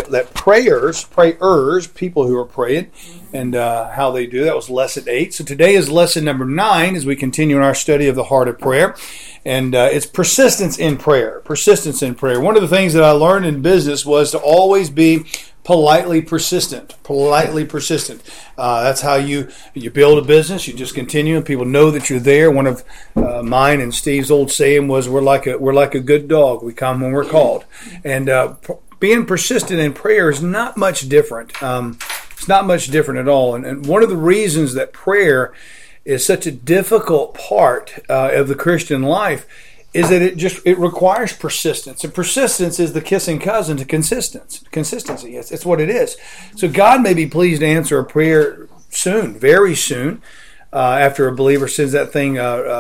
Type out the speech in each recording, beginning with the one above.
that prayers, people who are praying, and how they do. That was lesson 8. So today is lesson number 9 as we continue in our study of the heart of prayer. And it's persistence in prayer. Persistence in prayer. One of the things that I learned in business was to always be politely persistent. Politely persistent. That's how you build a business. You just continue, and people know that you're there. One of mine and Steve's old saying was, "We're like a good dog. We come when we're called." And being persistent in prayer is not much different. It's not much different at all. And one of the reasons that prayer is such a difficult part of the Christian life is that it requires persistence. And persistence is the kissing cousin to consistency. It's what it is. So God may be pleased to answer a prayer soon, very soon, after a believer sends that thing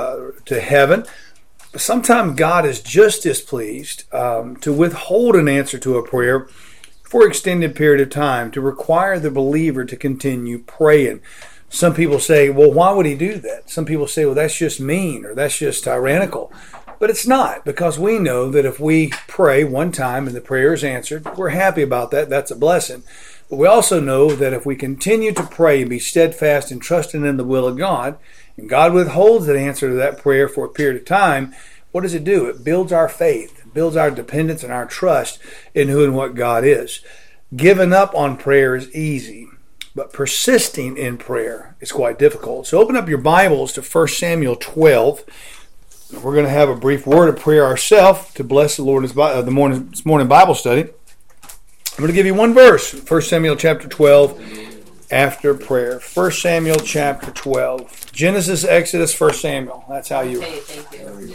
to heaven. But sometimes God is just as pleased to withhold an answer to a prayer for an extended period of time, to require the believer to continue praying. Some people say, well, why would he do that? Some people say, well, that's just mean or that's just tyrannical. But it's not, because we know that if we pray one time and the prayer is answered, we're happy about that. That's a blessing. But we also know that if we continue to pray and be steadfast and trusting in the will of God, and God withholds an answer to that prayer for a period of time, what does it do? It builds our faith, it builds our dependence and our trust in who and what God is. Giving up on prayer is easy, but persisting in prayer is quite difficult. So open up your Bibles to 1 Samuel 12. We're going to have a brief word of prayer ourselves to bless the Lord this morning Bible study. I'm going to give you one verse, 1 Samuel chapter 12, after prayer. 1 Samuel chapter 12. Genesis, Exodus, 1 Samuel. That's how you... Okay, thank you.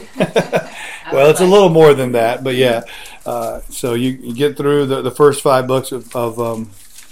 Well, it's a little more than that, but yeah. So you get through the first 5 books of I was going to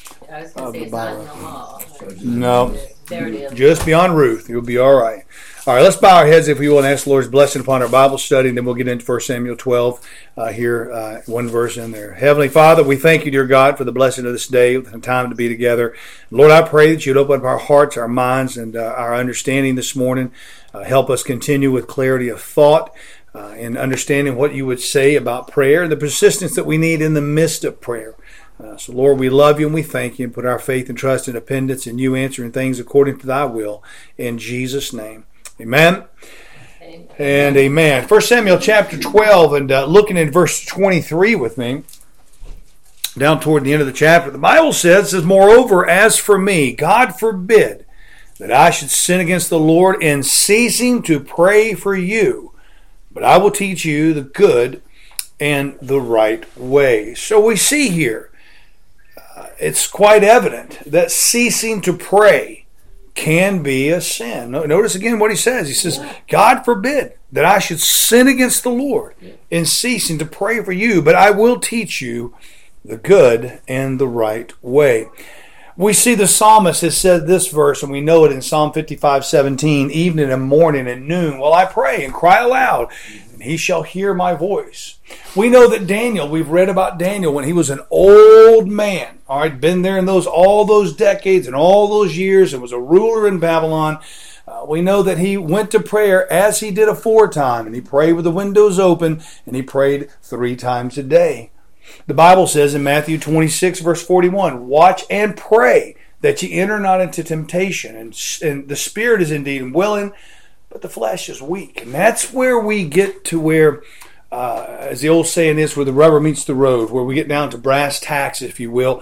say it's not in the law. No. There it is. Just beyond Ruth. You'll be all right. All right, let's bow our heads if we will and ask the Lord's blessing upon our Bible study, and then we'll get into 1 Samuel 12 here, one verse in there. Heavenly Father, we thank you, dear God, for the blessing of this day, the time to be together. Lord, I pray that you'd open up our hearts, our minds, and our understanding this morning. Help us continue with clarity of thought and understanding what you would say about prayer and the persistence that we need in the midst of prayer. So, Lord, we love you and we thank you and put our faith and trust and dependence in you answering things according to thy will. In Jesus' name. Amen. Amen. And amen. 1 Samuel chapter 12, and looking at verse 23 with me, down toward the end of the chapter, the Bible says, "Moreover, as for me, God forbid that I should sin against the Lord in ceasing to pray for you, but I will teach you the good and the right way." So we see here, it's quite evident that ceasing to pray can be a sin. Notice again what he says. He says, God forbid that I should sin against the Lord in ceasing to pray for you, but I will teach you the good and the right way. We see the psalmist has said this verse, and we know it in Psalm 55:17, "Evening and morning and noon will I pray and cry aloud, and he shall hear my voice." We know that Daniel, we've read about Daniel when he was an old man, all right, been there in all those decades and all those years and was a ruler in Babylon. We know that he went to prayer as he did aforetime, and he prayed with the windows open, and he prayed 3 times a day. The Bible says in Matthew 26, verse 41, "Watch and pray that ye enter not into temptation, and the spirit is indeed willing, but the flesh is weak." And that's where we get to where, as the old saying is, where the rubber meets the road, where we get down to brass tacks, if you will.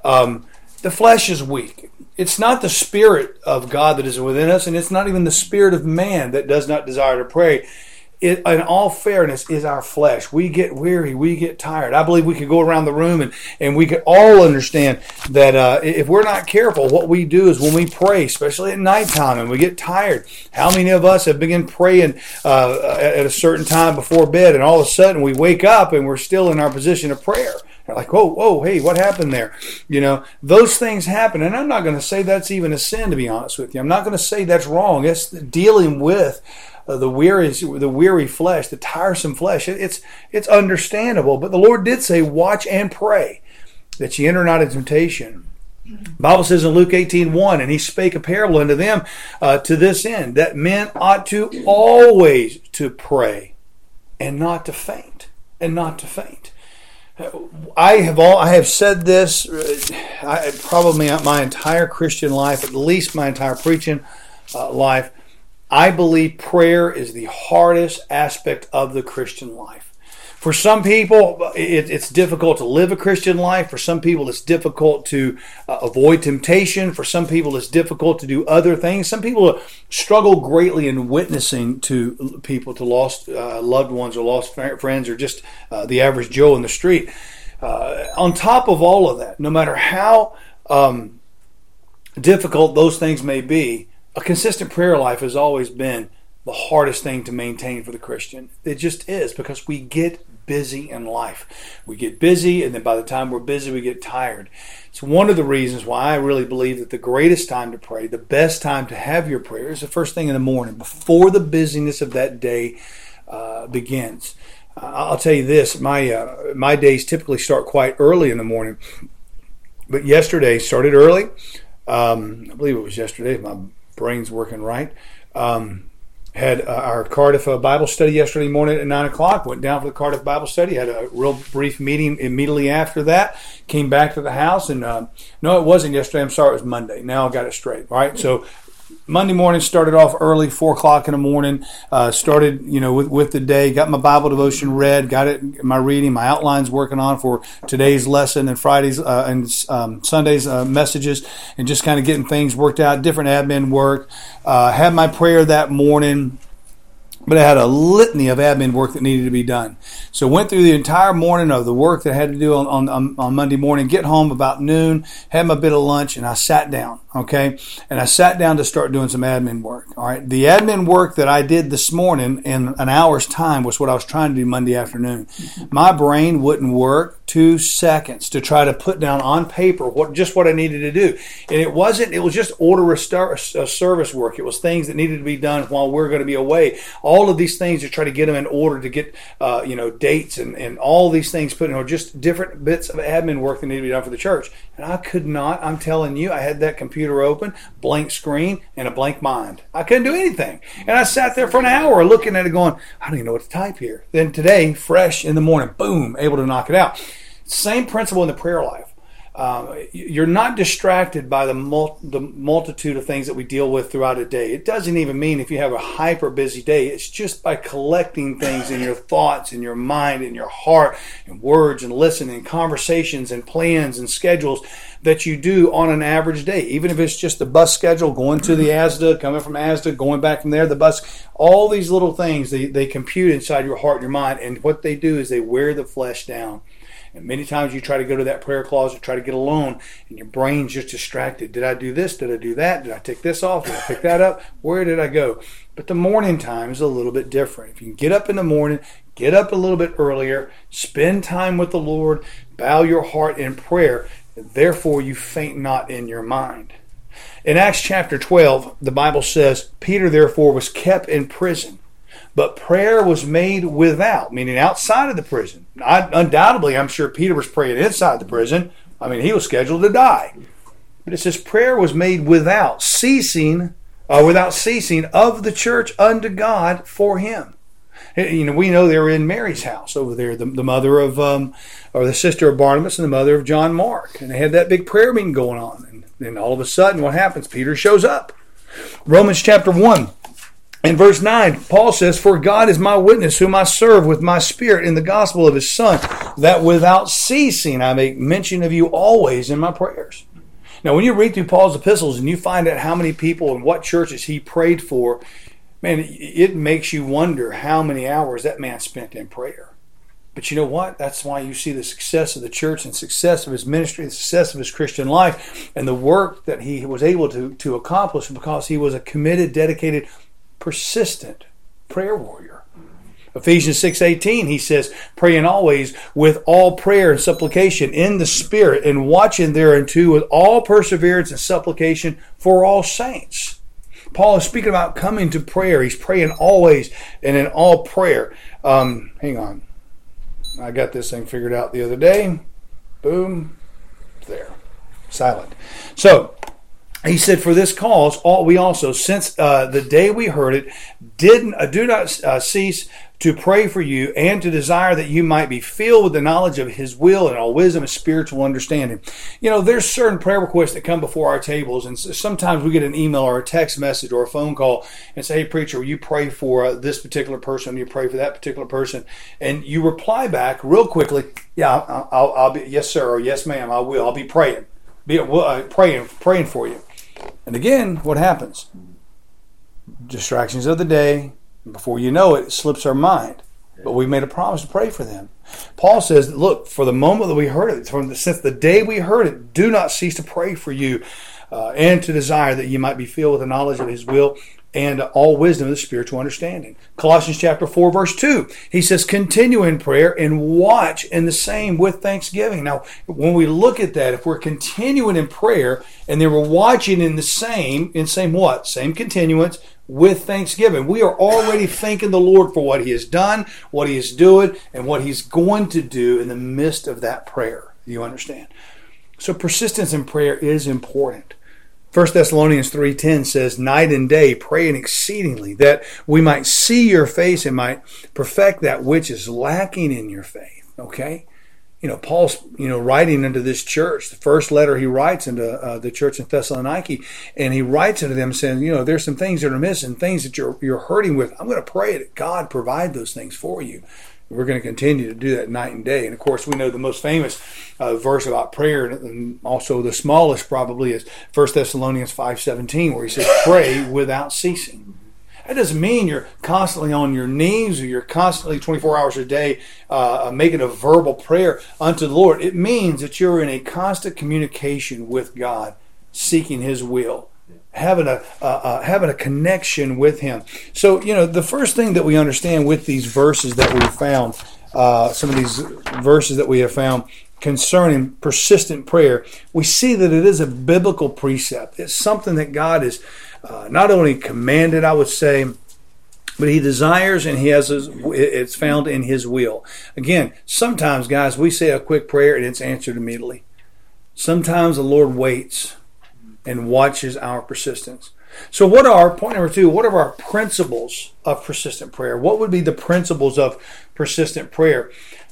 The flesh is weak. It's not the Spirit of God that is within us, and it's not even the spirit of man that does not desire to pray. It, in all fairness, is our flesh. We get weary, we get tired. I believe we could go around the room and we could all understand that if we're not careful, what we do is when we pray, especially at nighttime, and we get tired. How many of us have begun praying at a certain time before bed, and all of a sudden we wake up and we're still in our position of prayer? They're like, whoa, hey, what happened there? You know, those things happen. And I'm not going to say that's even a sin, to be honest with you. I'm not going to say that's wrong. It's dealing with the weary flesh, the tiresome flesh. It's understandable. But the Lord did say, watch and pray that ye enter not into temptation. The Bible says in Luke 18:1, "And he spake a parable unto them to this end, that men ought to always to pray and not to faint." And not to faint. I have said this probably my entire Christian life, at least my entire preaching life. I believe prayer is the hardest aspect of the Christian life. For some people, it's difficult to live a Christian life. For some people, it's difficult to avoid temptation. For some people, it's difficult to do other things. Some people struggle greatly in witnessing to people, to lost loved ones or lost friends, or just the average Joe in the street. On top of all of that, no matter how difficult those things may be, a consistent prayer life has always been the hardest thing to maintain for the Christian. It just is, because we get busy in life. We get busy, and then by the time we're busy, we get tired. It's one of the reasons why I really believe that the greatest time to pray, the best time to have your prayer, is the first thing in the morning, before the busyness of that day begins. I'll tell you this, my days typically start quite early in the morning, but yesterday started early. I believe it was yesterday, if my brain's working right. Had our Cardiff Bible study yesterday morning at 9 o'clock. Went down for the Cardiff Bible study. Had a real brief meeting immediately after that. Came back to the house. And no, it wasn't yesterday. I'm sorry, it was Monday. Now I got it straight. All right. So Monday morning started off early, 4 o'clock in the morning. Started, with the day. Got my Bible devotion read. Got it, my reading, my outlines working on for today's lesson and Friday's and Sunday's messages, and just kind of getting things worked out. Different admin work. Had my prayer that morning. But I had a litany of admin work that needed to be done. So went through the entire morning of the work that I had to do on Monday morning, get home about noon, had my bit of lunch, and I sat down, okay? And I sat down to start doing some admin work, all right? The admin work that I did this morning in an hour's time was what I was trying to do Monday afternoon. My brain wouldn't work 2 seconds to try to put down on paper what I needed to do. And it was just order of service work. It was things that needed to be done while we're going to be away. All of these things to try to get them in order to get, dates and all these things put in, or just different bits of admin work that need to be done for the church. And I could not, I'm telling you, I had that computer open, blank screen, and a blank mind. I couldn't do anything. And I sat there for an hour looking at it going, I don't even know what to type here. Then today, fresh in the morning, boom, able to knock it out. Same principle in the prayer life. You're not distracted by the multitude of things that we deal with throughout a day. It doesn't even mean if you have a hyper busy day. It's just by collecting things in your thoughts, in your mind, in your heart, and words, and listening, conversations, and plans, and schedules that you do on an average day. Even if it's just the bus schedule, going to the ASDA, coming from ASDA, going back from there, the bus, all these little things, they compute inside your heart and your mind. And what they do is they wear the flesh down. And many times you try to go to that prayer closet, try to get alone, and your brain's just distracted. Did I do this? Did I do that? Did I take this off? Did I pick that up? Where did I go? But the morning time is a little bit different. If you can get up in the morning, get up a little bit earlier, spend time with the Lord, bow your heart in prayer, and therefore you faint not in your mind. In Acts chapter 12, the Bible says, Peter therefore was kept in prison. But prayer was made without, meaning outside of the prison. Undoubtedly, I'm sure Peter was praying inside the prison. I mean, he was scheduled to die. But it says prayer was made without ceasing of the church unto God for him. We know they were in Mary's house over there, the mother of, or the sister of Barnabas and the mother of John Mark. And they had that big prayer meeting going on. And then all of a sudden, what happens? Peter shows up. Romans chapter 1. In verse 9, Paul says, For God is my witness, whom I serve with my spirit in the gospel of his Son, that without ceasing I make mention of you always in my prayers. Now, when you read through Paul's epistles and you find out how many people and what churches he prayed for, man, it makes you wonder how many hours that man spent in prayer. But you know what? That's why you see the success of the church and success of his ministry, the success of his Christian life, and the work that he was able to accomplish, because he was a committed, dedicated, persistent prayer warrior. Ephesians 6:18, he says, praying always with all prayer and supplication in the Spirit, and watching thereunto with all perseverance and supplication for all saints. Paul is speaking about coming to prayer. He's praying always and in all prayer. Hang on. I got this thing figured out the other day. Boom. There. Silent. So, He said, for this cause, we also, since the day we heard it, do not cease to pray for you and to desire that you might be filled with the knowledge of His will and all wisdom and spiritual understanding. You know, there's certain prayer requests that come before our tables, and sometimes we get an email or a text message or a phone call and say, hey, preacher, will you pray for this particular person? You pray for that particular person. And you reply back real quickly, yeah, I'll be, yes, sir, or yes, ma'am, I will. I'll be praying. Praying for you. And again, what happens? Distractions of the day. Before you know it, it slips our mind. But we made a promise to pray for them. Paul says, look, for the moment that we heard it, since the day we heard it, do not cease to pray for you and to desire that you might be filled with the knowledge of His will and all wisdom of the spiritual understanding. Colossians chapter 4, verse 2, he says, continue in prayer and watch in the same with thanksgiving. Now, when we look at that, if we're continuing in prayer and then we're watching in same what? Same continuance with thanksgiving. We are already thanking the Lord for what He has done, what He is doing, and what He's going to do in the midst of that prayer. You understand? So persistence in prayer is important. 1 Thessalonians 3:10 says, night and day praying exceedingly, that we might see your face and might perfect that which is lacking in your faith. Okay? You know, Paul's, writing into this church, the first letter he writes into the church in Thessaloniki, and he writes into them saying, there's some things that are missing, things that you're hurting with. I'm going to pray that God provide those things for you. We're going to continue to do that night and day. And of course, we know the most famous verse about prayer, and also the smallest probably, is 1 Thessalonians 5:17, where he says, pray without ceasing. That doesn't mean you're constantly on your knees or you're constantly 24 hours a day making a verbal prayer unto the Lord. It means that you're in a constant communication with God, seeking His will, having a connection with Him. So, the first thing that we understand with these verses that we found, some of these verses that we have found concerning persistent prayer, we see that it is a biblical precept. It's something that God is not only commanded, I would say, but He desires, and it's found in His will. Again, sometimes, guys, we say a quick prayer and it's answered immediately. Sometimes the Lord waits and watches our persistence. So point number 2, what are our principles of persistent prayer? What would be the principles of persistent prayer?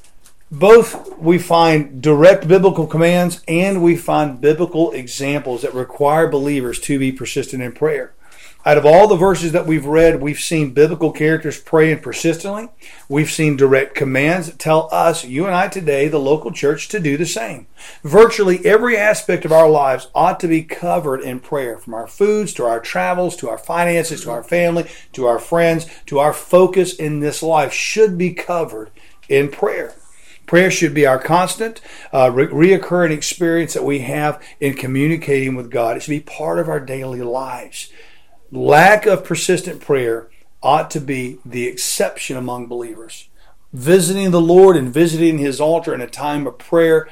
Both we find direct biblical commands and we find biblical examples that require believers to be persistent in prayer. Out of all the verses that we've read, we've seen biblical characters praying persistently. We've seen direct commands that tell us, you and I today, the local church, to do the same. Virtually every aspect of our lives ought to be covered in prayer, from our foods to our travels, to our finances, to our family, to our friends, to our focus in this life should be covered in prayer. Prayer should be our constant, reoccurring experience that we have in communicating with God. It should be part of our daily lives. Lack of persistent prayer ought to be the exception among believers. Visiting the Lord and visiting His altar in a time of prayer,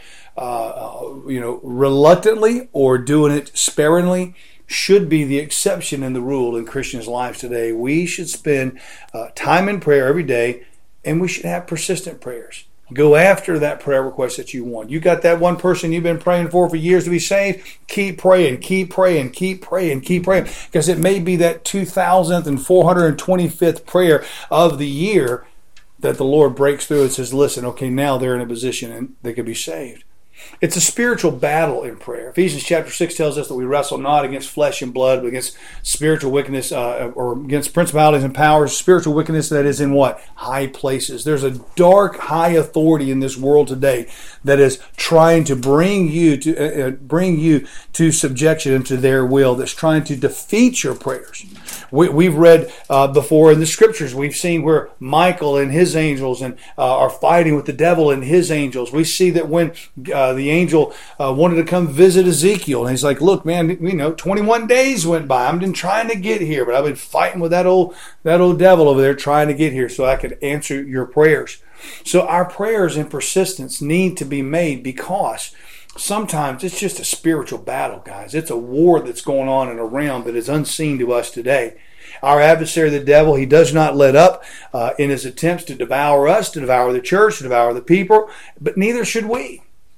reluctantly or doing it sparingly, should be the exception and the rule in Christians' lives today. We should spend time in prayer every day, and we should have persistent prayers. Go after that prayer request that you want. You got that one person you've been praying for years to be saved? Keep praying, keep praying, keep praying, keep praying. Because it may be that 2,000th and 425th prayer of the year that the Lord breaks through and says, listen, okay, now they're in a position and they could be saved. It's a spiritual battle in prayer. Ephesians chapter 6 tells us that we wrestle not against flesh and blood, but against spiritual wickedness, or against principalities and powers, spiritual wickedness that is in what? High places. There's a dark, high authority in this world today that is trying to bring you to subjection into their will, that's trying to defeat your prayers. We've read before in the scriptures, we've seen where Michael and his angels are fighting with the devil and his angels. We see that when the angel wanted to come visit Ezekiel, and he's like, look, man, 21 days went by. I've been trying to get here, but I've been fighting with that old devil over there trying to get here so I could answer your prayers. So our prayers and persistence need to be made, because sometimes it's just a spiritual battle, guys. It's a war that's going on in a realm that is unseen to us today. Our adversary, the devil, he does not let up in his attempts to devour us, to devour the church, to devour the people, but neither should we.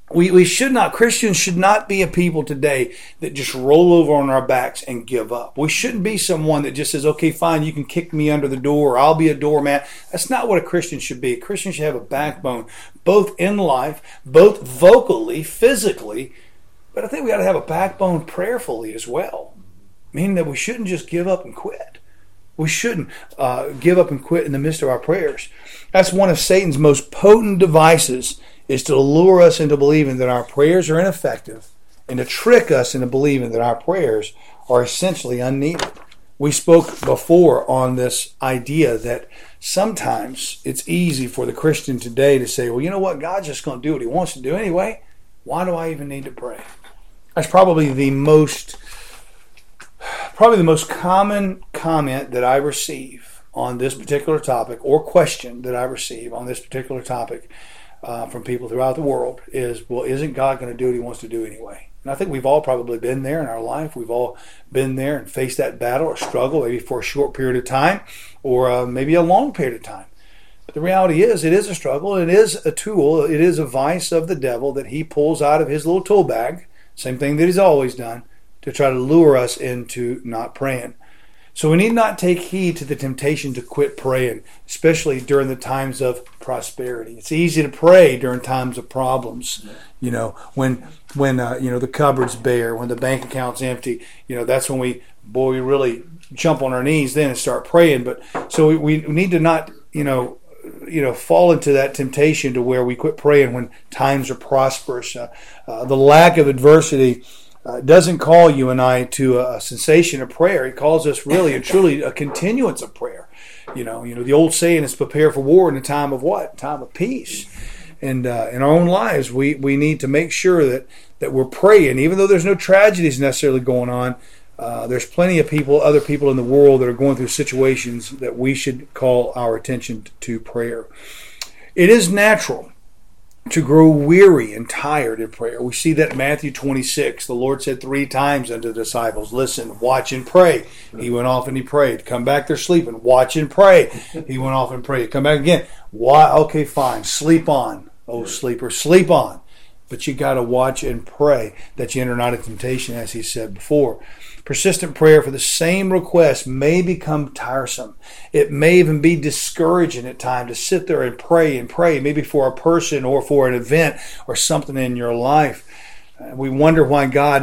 We should not, Christians should not be a people today that just roll over on our backs and give up. We shouldn't be someone that just says, okay, fine, you can kick me under the door, or I'll be a doormat. That's not what a Christian should be. A Christian should have a backbone, both in life, both vocally, physically, but I think we got to have a backbone prayerfully as well. Meaning that we shouldn't just give up and quit. We shouldn't give up and quit in the midst of our prayers. That's one of Satan's most potent devices, is to lure us into believing that our prayers are ineffective and to trick us into believing that our prayers are essentially unneeded. We spoke before on this idea that sometimes it's easy for the Christian today to say, well, you know what? God's just going to do what he wants to do anyway. Why do I even need to pray? That's probably the most common comment that I receive on this particular topic, or question that I receive on this particular topic from people throughout the world is, well, isn't God going to do what he wants to do anyway? And I think we've all probably been there in our life. We've all been there and faced that battle or struggle, maybe for a short period of time or maybe a long period of time. But the reality is, it is a struggle. It is a tool. It is a vice of the devil that he pulls out of his little tool bag, same thing that he's always done, to try to lure us into not praying. So we need not take heed to the temptation to quit praying, especially during the times of prosperity. It's easy to pray during times of problems. You know, when the cupboard's bare, when the bank account's empty, that's when we really jump on our knees then and start praying. But so we need to not, fall into that temptation to where we quit praying when times are prosperous. The lack of adversity doesn't call you and I to a cessation of prayer. It calls us really and truly a continuance of prayer. The old saying is prepare for war in a time of what? Time of peace. And in our own lives, we need to make sure that we're praying, even though there's no tragedies necessarily going on. There's plenty of other people in the world that are going through situations that we should call our attention to prayer. It is natural to grow weary and tired in prayer. We see that in Matthew 26. The Lord said 3 times unto the disciples, listen, watch and pray. He went off and he prayed. Come back, they're sleeping. Watch and pray. He went off and prayed. Come back again. Why? Okay, fine. Sleep on. Oh, sleeper, sleep on. But you got to watch and pray that you enter not into temptation, as he said before. Persistent prayer for the same request may become tiresome. It may even be discouraging at times to sit there and pray, maybe for a person or for an event or something in your life. We wonder why God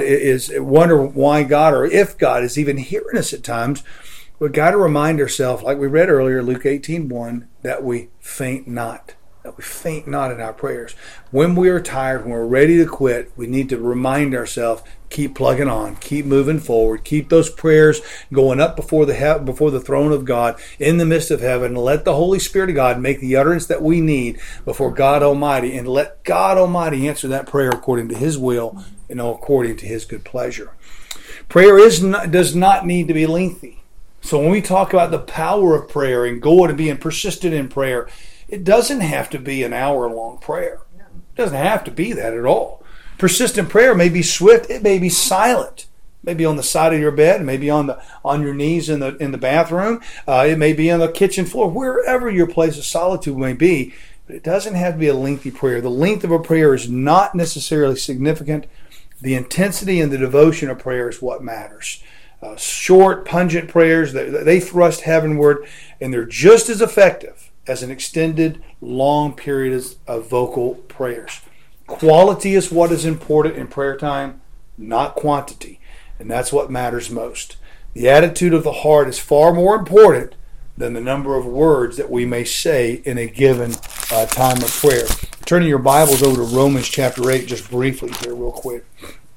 or if God is even hearing us at times. We've got to remind ourselves, like we read earlier, Luke 18:1, that we faint not. That we faint not in our prayers. When we are tired, when we're ready to quit, we need to remind ourselves, keep plugging on, keep moving forward, keep those prayers going up before the throne of God in the midst of heaven, and let the Holy Spirit of God make the utterance that we need before God Almighty, and let God Almighty answer that prayer according to his will and according to his good pleasure. Prayer does not need to be lengthy. So when we talk about the power of prayer and going and being persistent in prayer, it doesn't have to be an hour-long prayer. It doesn't have to be that at all. Persistent prayer may be swift. It may be silent. Maybe on the side of your bed, maybe on your knees in the bathroom. It may be on the kitchen floor, wherever your place of solitude may be. But it doesn't have to be a lengthy prayer. The length of a prayer is not necessarily significant. The intensity and the devotion of prayer is what matters. Short, pungent prayers, they thrust heavenward, and they're just as effective as an extended, long period of vocal prayers. Quality is what is important in prayer time, not quantity. And that's what matters most. The attitude of the heart is far more important than the number of words that we may say in a given time of prayer. Turning your Bibles over to Romans chapter 8 just briefly here real quick.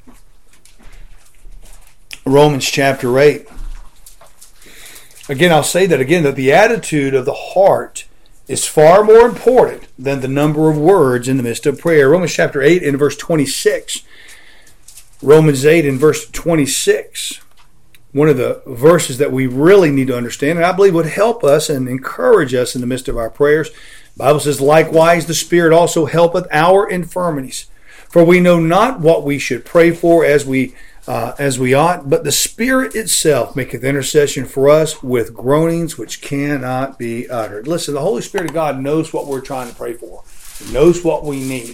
Romans chapter 8. Again, I'll say that again, that the attitude of the heart is far more important than the number of words in the midst of prayer. Romans chapter 8 and verse 26. Romans 8 and verse 26. One of the verses that we really need to understand, and I believe would help us and encourage us in the midst of our prayers. The Bible says, likewise the Spirit also helpeth our infirmities. For we know not what we should pray for as we ought, but the Spirit itself maketh intercession for us with groanings which cannot be uttered. Listen, the Holy Spirit of God knows what we're trying to pray for. He knows what we need.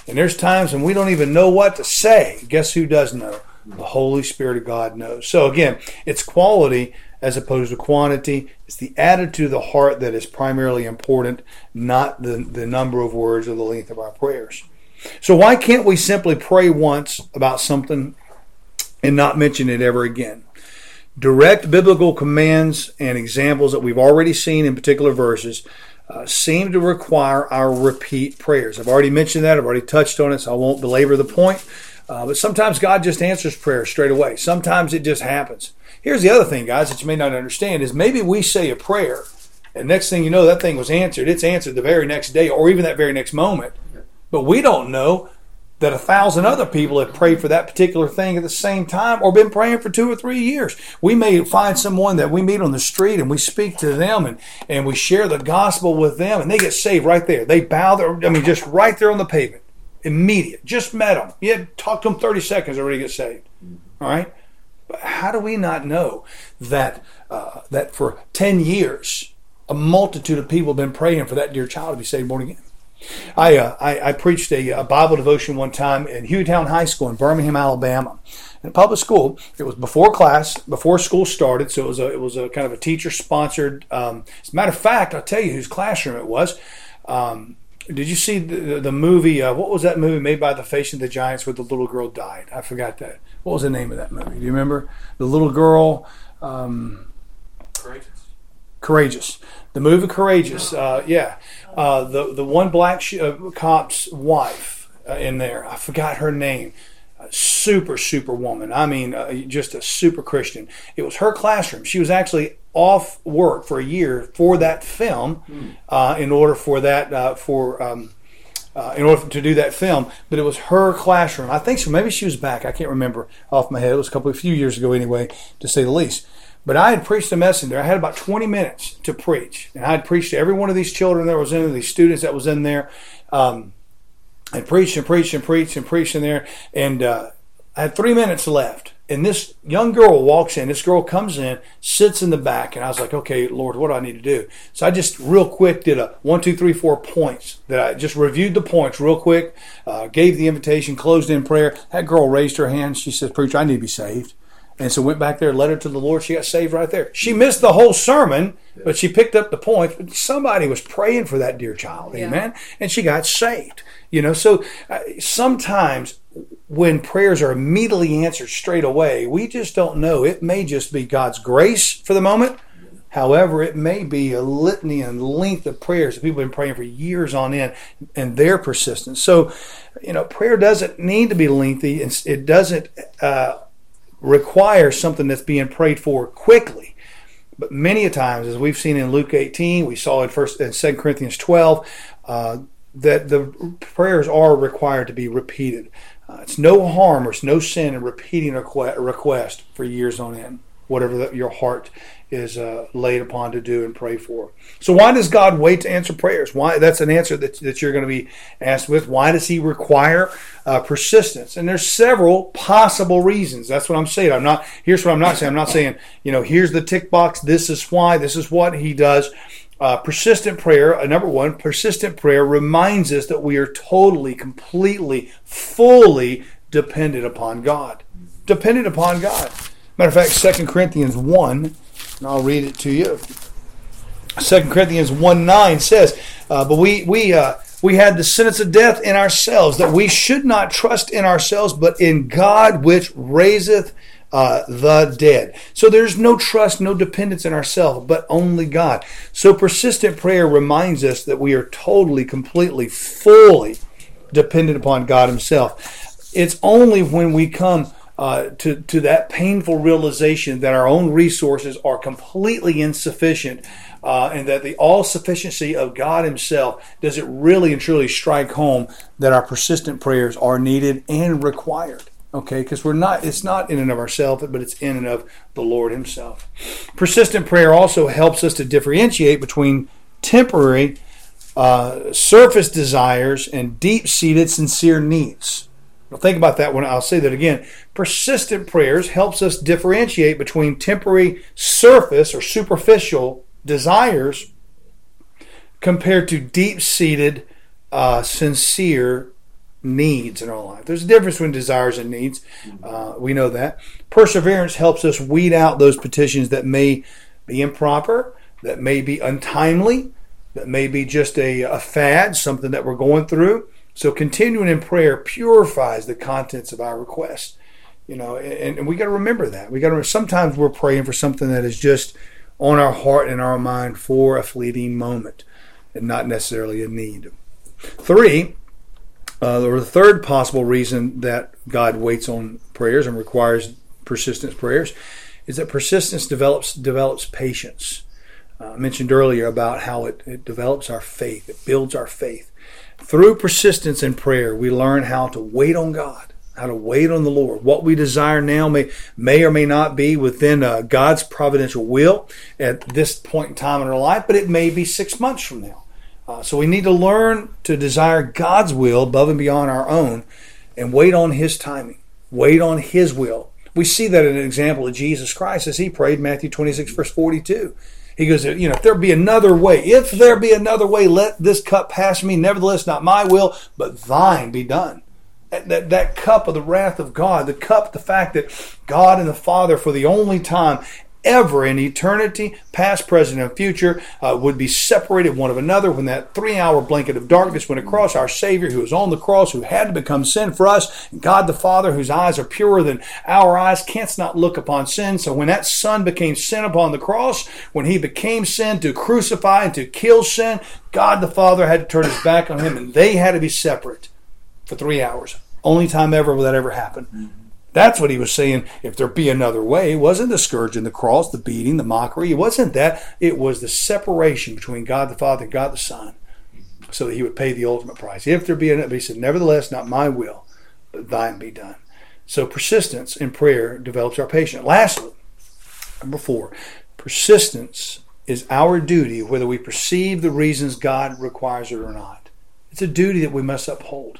And there's times when we don't even know what to say. Guess who does know? The Holy Spirit of God knows. So again, it's quality as opposed to quantity. It's the attitude of the heart that is primarily important, not the number of words or the length of our prayers. So why can't we simply pray once about something and not mention it ever again? Direct biblical commands and examples that we've already seen in particular verses seem to require our repeat prayers. I've already mentioned that. I've already touched on it, so I won't belabor the point. But sometimes God just answers prayer straight away. Sometimes it just happens. Here's the other thing, guys, that you may not understand is maybe we say a prayer, and next thing you know, that thing was answered. It's answered the very next day or even that very next moment. But we don't know that 1,000 other people have prayed for that particular thing at the same time or been praying for 2 or 3 years. We may find someone that we meet on the street and we speak to them and we share the gospel with them and they get saved right there. They bow just right there on the pavement. Immediate. Just met them. You had talked to them 30 seconds, already get saved. All right? But how do we not know that for 10 years, a multitude of people have been praying for that dear child to be saved born again? I preached a Bible devotion one time in Hueytown High School in Birmingham, Alabama. In a public school, it was before school started, so it was a kind of a teacher-sponsored. As a matter of fact, I'll tell you whose classroom it was. Did you see the movie? What was that movie made by the Facing the Giants where the little girl died? I forgot that. What was the name of that movie? Do you remember? The little girl. Courageous. The movie Courageous. Yeah. The one black cop's wife in there. I forgot her name. Super woman. I mean, just a super Christian. It was her classroom. She was actually off work for a year for that film, in order to do that film. But it was her classroom. I think so. Maybe she was back. I can't remember off my head. It was a few years ago anyway, to say the least. But I had preached a message there. I had about 20 minutes to preach. And I had preached to every one of these children that was in there, these students that was in there. I preached in there. And I had 3 minutes left. And this young girl walks in. This girl comes in, sits in the back. And I was like, okay, Lord, what do I need to do? So I just real quick did a 1, 2, 3, 4 points. That I just reviewed the points real quick, gave the invitation, closed in prayer. That girl raised her hand. She said, Preacher, I need to be saved. And so went back there, led her to the Lord. She got saved right there. She missed the whole sermon, but she picked up the points. But somebody was praying for that dear child, amen? And she got saved. So sometimes when prayers are immediately answered straight away, we just don't know. It may just be God's grace for the moment. However, it may be a litany and length of prayers that people have been praying for years on end and their persistence. So, prayer doesn't need to be lengthy. It doesn't require something that's being prayed for quickly. But many a times, as we've seen in Luke 18, we saw in 2 Corinthians 12, that the prayers are required to be repeated. It's no harm or it's no sin in repeating a request for years on end, whatever your heart is laid upon to do and pray for. So why does God wait to answer prayers? Why? That's an answer that you're going to be asked with. Why does He require persistence? And there's several possible reasons. That's what I'm saying. Here's what I'm not saying. I'm not saying, here's the tick box. This is why. This is what He does. Persistent prayer, number one, persistent prayer reminds us that we are totally, completely, fully dependent upon God. Dependent upon God. Matter of fact, 2 Corinthians 1, and I'll read it to you. 2 Corinthians 1:9 says, but we had the sentence of death in ourselves, that we should not trust in ourselves, but in God which raiseth the dead. So there's no trust, no dependence in ourselves, but only God. So persistent prayer reminds us that we are totally, completely, fully dependent upon God Himself. It's only when we come to that painful realization that our own resources are completely insufficient, and that the all-sufficiency of God Himself does it really and truly strike home that our persistent prayers are needed and required. Okay, because it's not in and of ourselves, but it's in and of the Lord Himself. Persistent prayer also helps us to differentiate between temporary, surface desires and deep-seated, sincere needs. Now think about that when I'll say that again. Persistent prayers helps us differentiate between temporary, surface or superficial desires compared to deep-seated, sincere needs in our life. There's a difference between desires and needs. We know that. Perseverance helps us weed out those petitions that may be improper, that may be untimely, that may be just a fad, something that we're going through. So continuing in prayer purifies the contents of our requests. And we got to remember that. Sometimes we're praying for something that is just on our heart and our mind for a fleeting moment and not necessarily a need. 3, or the third possible reason that God waits on prayers and requires persistence prayers is that persistence develops patience. I mentioned earlier about how it develops our faith. It builds our faith. Through persistence in prayer, we learn how to wait on God, how to wait on the Lord. What we desire now may or may not be within God's providential will at this point in time in our life, but it may be 6 months from now. So we need to learn to desire God's will above and beyond our own and wait on His timing, wait on His will. We see that in an example of Jesus Christ as He prayed, Matthew 26, verse 42. He goes, if there be another way, let this cup pass me. Nevertheless, not my will, but thine be done. That cup of the wrath of God, the fact that God and the Father for the only time ever in eternity, past, present, and future, would be separated one of another when that 3-hour blanket of darkness went across our Savior who was on the cross, who had to become sin for us, and God the Father whose eyes are purer than our eyes, canst not look upon sin. So when that Son became sin upon the cross, when He became sin to crucify and to kill sin, God the Father had to turn His back on Him, and they had to be separate for 3 hours. Only time ever that ever happened. That's what He was saying. If there be another way, it wasn't the scourging, the cross, the beating, the mockery. It wasn't that. It was the separation between God the Father and God the Son, so that He would pay the ultimate price. If there be another, He said, nevertheless, not my will, but thine be done. So persistence in prayer develops our patience. Lastly, number 4, persistence is our duty whether we perceive the reasons God requires it or not. It's a duty that we must uphold.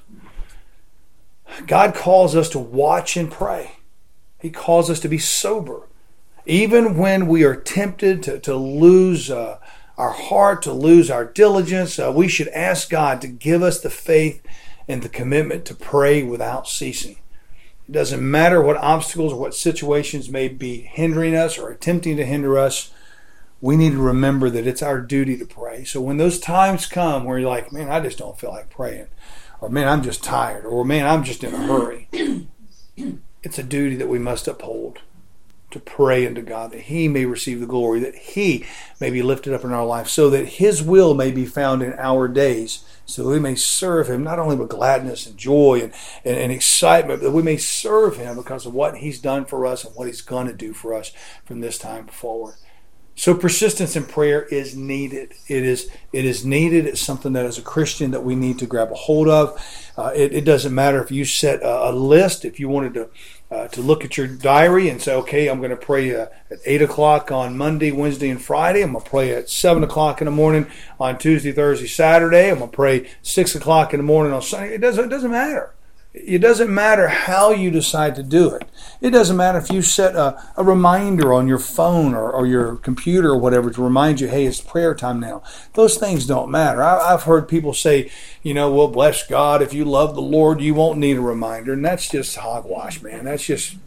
God calls us to watch and pray. He calls us to be sober. Even when we are tempted to lose our heart, to lose our diligence, we should ask God to give us the faith and the commitment to pray without ceasing. It doesn't matter what obstacles or what situations may be hindering us or attempting to hinder us. We need to remember that it's our duty to pray. So when those times come where you're like, man, I just don't feel like praying, or man, I'm just tired, or man, I'm just in a hurry, it's a duty that we must uphold, to pray unto God that He may receive the glory, that He may be lifted up in our life, so that His will may be found in our days, so that we may serve Him not only with gladness and joy and excitement, but that we may serve Him because of what He's done for us and what He's going to do for us from this time forward. So persistence in prayer is needed. It is needed. It's something that as a Christian that we need to grab a hold of. It doesn't matter if you set a list. If you wanted to look at your diary and say, okay, I'm going to pray at 8 o'clock on Monday, Wednesday, and Friday. I'm going to pray at 7 o'clock in the morning on Tuesday, Thursday, Saturday. I'm going to pray 6 o'clock in the morning on Sunday. It doesn't matter. It doesn't matter how you decide to do it. It doesn't matter if you set a reminder on your phone or your computer or whatever to remind you, hey, it's prayer time now. Those things don't matter. I've heard people say, well, bless God, if you love the Lord, you won't need a reminder. And that's just hogwash, man. That's just,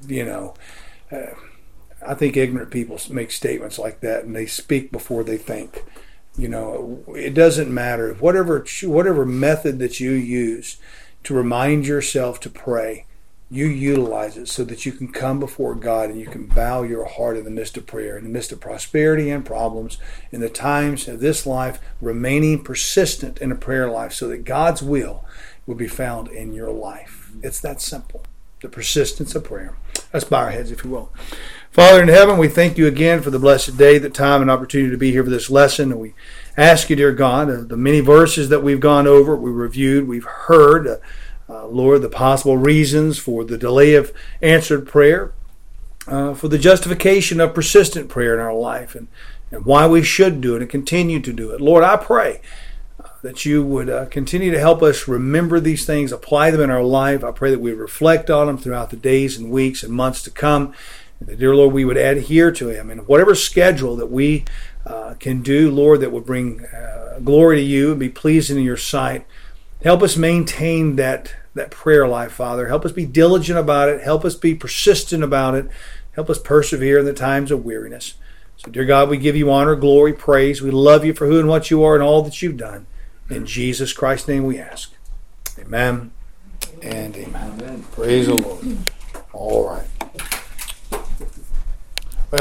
I think ignorant people make statements like that and they speak before they think. It doesn't matter. Whatever method that you use to remind yourself to pray, you utilize it so that you can come before God and you can bow your heart in the midst of prayer, in the midst of prosperity and problems, in the times of this life, remaining persistent in a prayer life so that God's will be found in your life. It's that simple. The persistence of prayer. Let's bow our heads, if you will. Father in heaven, we thank you again for the blessed day, the time and opportunity to be here for this lesson. And we ask you, dear God, the many verses that we've gone over, we reviewed, we've heard, Lord, the possible reasons for the delay of answered prayer, for the justification of persistent prayer in our life, and why we should do it and continue to do it. Lord, I pray that you would continue to help us remember these things, apply them in our life. I pray that we reflect on them throughout the days and weeks and months to come. And that, dear Lord, we would adhere to them. And whatever schedule that we can do, Lord, that would bring glory to you and be pleasing in your sight, help us maintain that that prayer life, Father. Help us be diligent about it. Help us be persistent about it. Help us persevere in the times of weariness. So, dear God, we give you honor, glory, praise. We love you for who and what you are and all that you've done. In Jesus Christ's name we ask. Amen and amen. Praise the Lord.